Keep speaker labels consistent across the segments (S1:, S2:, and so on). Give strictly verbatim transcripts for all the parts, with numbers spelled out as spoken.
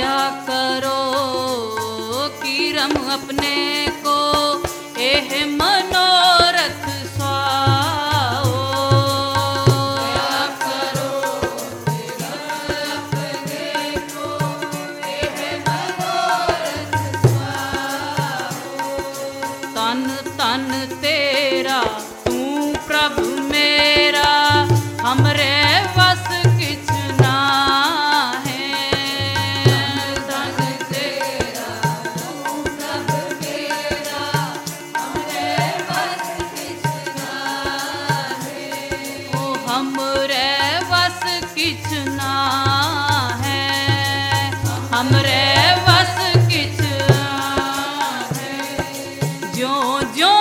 S1: दया करो कि रम अपने को एह मनोरथ स्वाओ। दया करो कि रम अपने को एह मनोरथ स्वाओ। तन तन तेरा तू प्रभु मेरा, हमरे वस किछ ना है। तन तेरा तू प्रभु मेरा, हमरे वस किछ ना है। ओ हमरे वस किछ ना है, हमरे वस किछ ना है। ज्यों ज्यों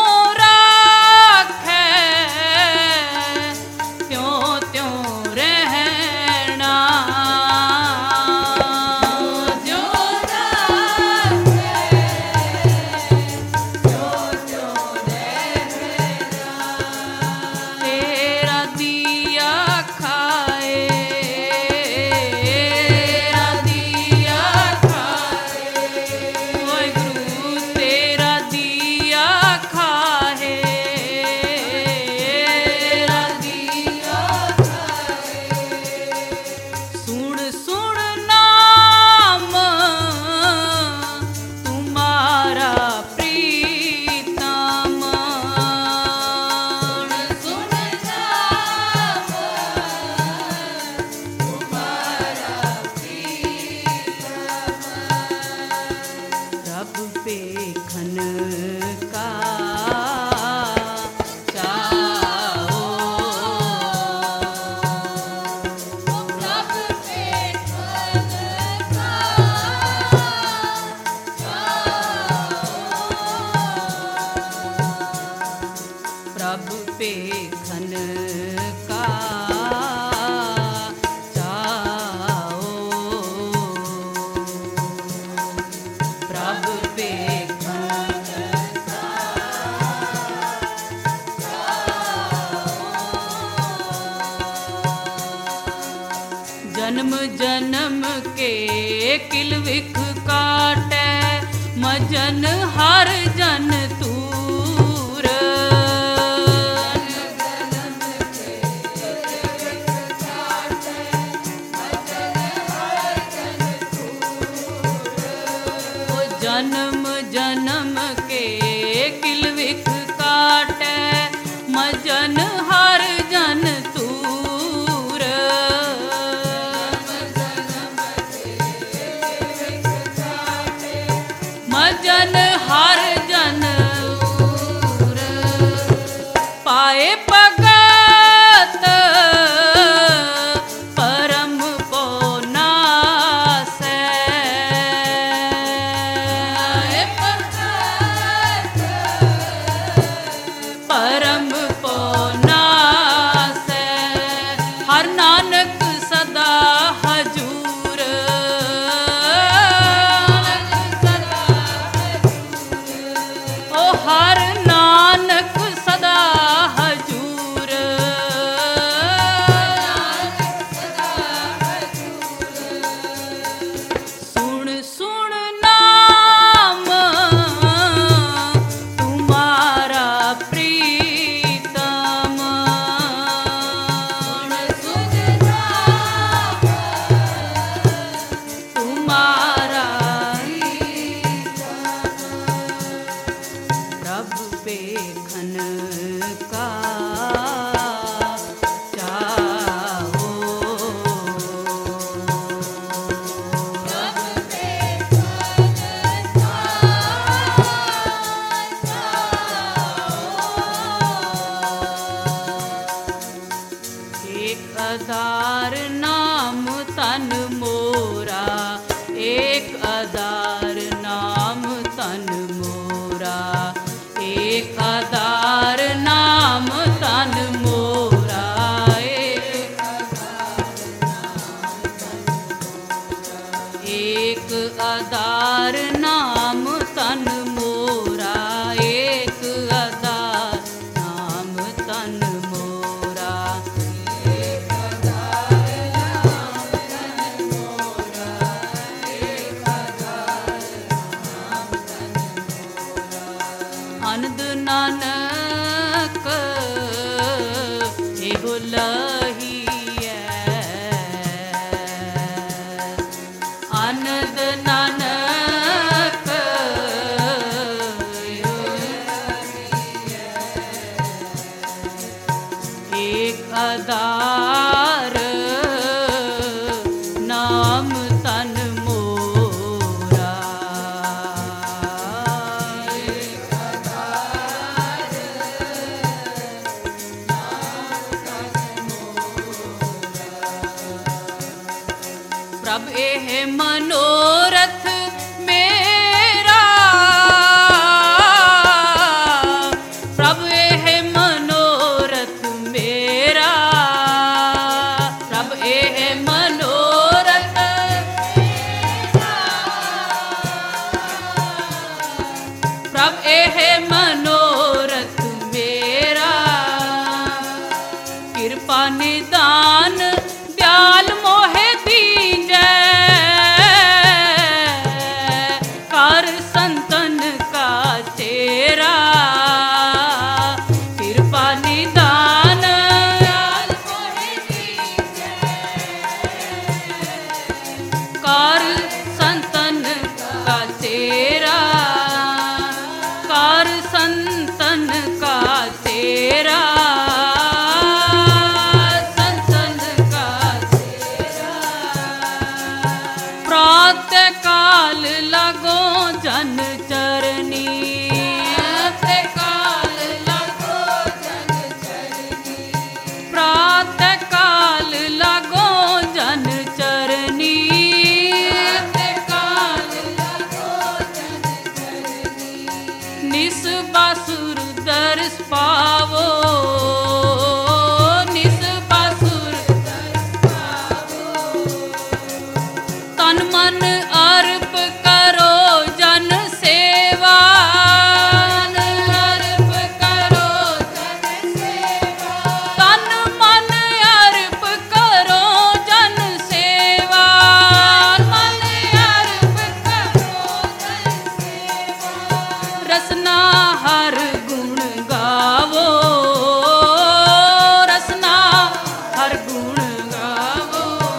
S1: जन्म जन्म के किल विख काटे, मजन हर जन तूर। जन्म जन्म के किल विख काटे, मजन हर जन तूर। मजन हर जन तूर। पाए भगत परम को नासै। परम को नासै, हर नानक सदा हजूर। ओ हर नानक सदा हजूर। सुन सुन नाम तुम्हारा प्रीतम। सुन नाम तुम्हारा प्रभु पेखन का चाहो। प्रभु पेखन का चाहो। एक आधार नाम तन मोरा, एक आधार नाम तन मोरा। एक आधार नाम तन मोरा। एक आधार नाम तन मोरा। एक आधार नाम तन मोरा। एक आधार नाम तन मोरा। एक ਨਾਨਕ ਇਹੋ ਲਹੀਐ। ਆਨੰਦ ਨਾਨਕ ਇਹੋ ਲਹੀਐ। ਏਕ ਆਧਾਰ ਨਾਮ ਤਨ ਮੋਰਾ। ਏਕ ਆਧਾਰ ਨਾਮ ਤਨ ਮੋਰਾ। ਪ੍ਰਭ ਇਹ ਮਨੋਰਥ ਮੇਰਾ, ਪ੍ਰਭ ਇਹ ਮਨੋਰਥ ਮੇਰਾ, ਪ੍ਰਭ ਇਹ ਮਨੋਰਥ ਮੇਰਾ, ਪ੍ਰਭ ਇਹ ਮਨੋਰਥ ਮੇਰਾ। ਕਿਰਪਾ ਨਿਦਾਨ ਦਿਆਲ ਮੋਹਿ ਦੀਜੈ, ਕਰ ਸੰਤਨ ਕਾ ਚੇਰਾ। ਕਿਰਪਾ ਨਿਦਾਨ ਦਿਆਲ ਮੋਹਿ ਦੀਜੈ, ਕਰ ਸੰਤਨ ਕਾ ਚੇਰਾ। ਕਰ ਸੰਤਨ ਕਾ ਚੇਰਾ, ਸੰਤਨ ਕਾ ਚੇਰਾ। ਪ੍ਰਾਤਿ ਕਾਲ ਲਾਗੋ ਜਨ ਚਰਨੀ, ਪ੍ਰਾਤਿ ਕਾਲ ਲਾਗੋ ਜਨ ਚਰਨੀ, ਪ੍ਰਾਤਿ ਕਾਲ ਲਾਗੋ ਜਨ ਚਰਨੀ, ਪ੍ਰਾਤਿ ਕਾਲ ਲਾਗੋ ਜਨ ਚਰਨੀ। ਨਿਸ ਬਾਸੁਰ ਦਰਸ ਪਾਵੋ, ਨਿਸ ਬਾਸੁਰ ਦਰਸ ਪਾਵੋ। ਤਨ ਮਨ ਅਰਪ ਕਰੋ ਜਨ ਸੇਵਾ, ਤਨ ਅਰਪ ਕਰੋ ਜਨ ਸੇਵਾ। ਤਨ ਮਨ ਅਰਪ ਕਰੋ ਜਨ ਸੇਵਾ, ਮਨ ਅਰਪ ਕਰੋ ਜਨ ਸੇਵਾ। ਰਸਨਾ ਹਰ ਗੁਣ ਗਾਵੋ, ਰਸਨਾ ਹਰ ਗੁਣ ਗਾਵੋ।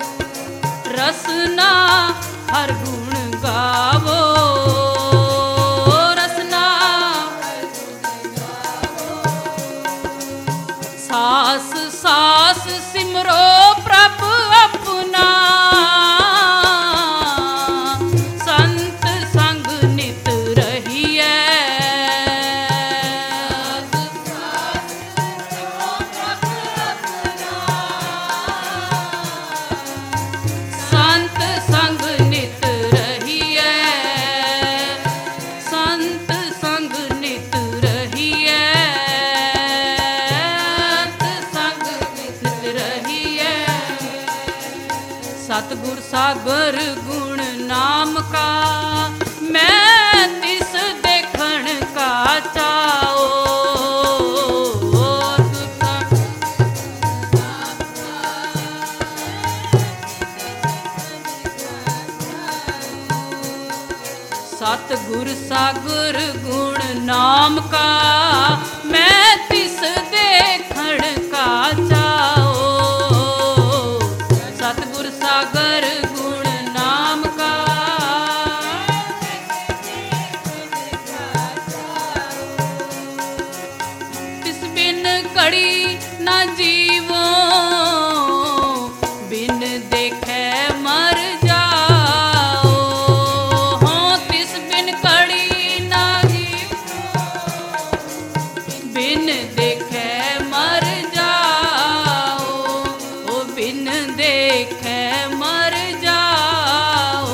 S1: ਰਸਨਾ ਹਰ ਗੁਣ ਗਾਵੋ, ਰਸਨਾ ਹਰ ਗੁਣ ਗਾਵੋ। ਸਾਸ ਸਾਸ ਸਿਮਰੋ ਪ੍ਰਭ ਆਪਣਾ, ਸੰਤ ਸੰਗ ਨਿਤ ਰਹੀਐ। ਸਾਸ ਸਿਮਰੋ ਪ੍ਰਭ ਆਪਣਾ, ਸੰਤ ਸੰਗ ਨਿਤ ਰਹੀਐ। ਸੰਤ ਸੰਗ ਨਿਤ ਰਹੀਐ, ਸੰਤ ਸੰਗ ਨਿਤ ਰਹੀਐ। ਸਤਿਗੁਰ ਸਾਗਰ ਗੁਣ ਨਾਮ ਕਾ, ਮੈਂ ਤਿਸ ਦੇਖਣ ਕਾ ਚਾਓ। सतगुर सागर गुण नाम का, मैं तिस देखण का चाओ। सतगुर सागर गुण नाम का, तिस बिन कड़ी न जीवो, बिन देखे मर जाओ। हों तिस बिन कड़ी न जीवो, बिन देखे मर जाओ। ओ बिन देखे मर जाओ,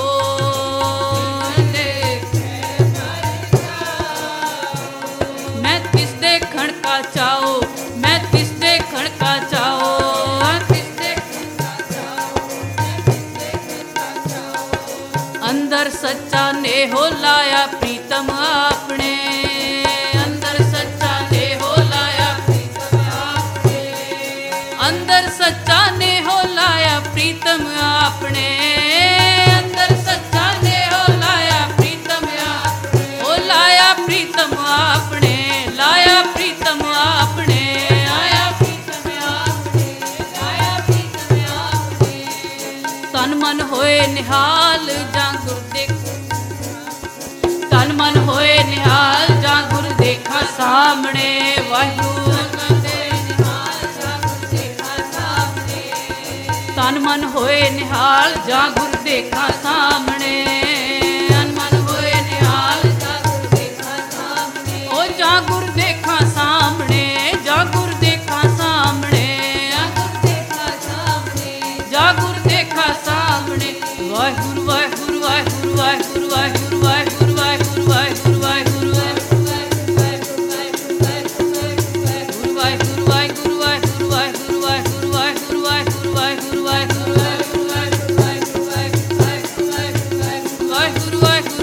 S1: देखे मर जाओ। मैं तिस देखण का चाओ, मैं तिस देखण का चाओ, तिस देखण का चाओ, मैं तिस देखण का चाओ। अंदर सच्चा नेहो लाया प्रीतम आपने, अंदर सच्चा नेहो लाया प्रीतम आपने। अंदर सच्चा नेहो लाया प्रीतम आपने, अंदर सच्चा नेहो लाया प्रीतम आपने। ओ लाया प्रीतम आपने, ਹੋਏ ਨਿਹਾਲ ਜਾਂ ਗੁਰ ਦੇਖ ਤਨ ਮਨ ਹੋਏ ਨਿਹਾਲ ਜਾਂ ਗੁਰ ਦੇਖਾ ਸਾਹਮਣੇ ਵਾਹਿਗੁਰੂ ਤਨ ਮਨ ਹੋਏ ਨਿਹਾਲ ਜਾਂ ਗੁਰ ਦੇਖਾ ਸਾਹਮਣੇ ਤਨ ਮਨ ਹੋਏ ਨਿਹਾਲ ਜਾਂ ਗੁਰ ਦੇਖਾ ਸਾਹਮਣੇ ਓ ਜਾਂ ਗੁਰ ਦੇਖਾ ਸਾਹਮਣੇ ਜਾਂ ਗੁਰ ਦੇਖਾ ਸਾਹਮਣੇ ਜਾਂ ਗੁਰ ਦੇਖਾ ਸਾਹਮਣੇ ਵਾਹਿਗੁਰੂ ਵਾਹਿਗੁਰੂ ਵਾਹਿਗੁਰੂ ਵਾਹਿਗੁਰੂ ਵਾਹਿਗੁਰੂ ਵਾਹਿਗੁਰੂ ਵਾਹਿਗੁਰੂ ਵਾਹਿਗੁਰੂ ਵਾਹਿਗੁਰੂ ਵਾਹਿਗੁਰੂ ਵਾਹਿਗੁਰੂ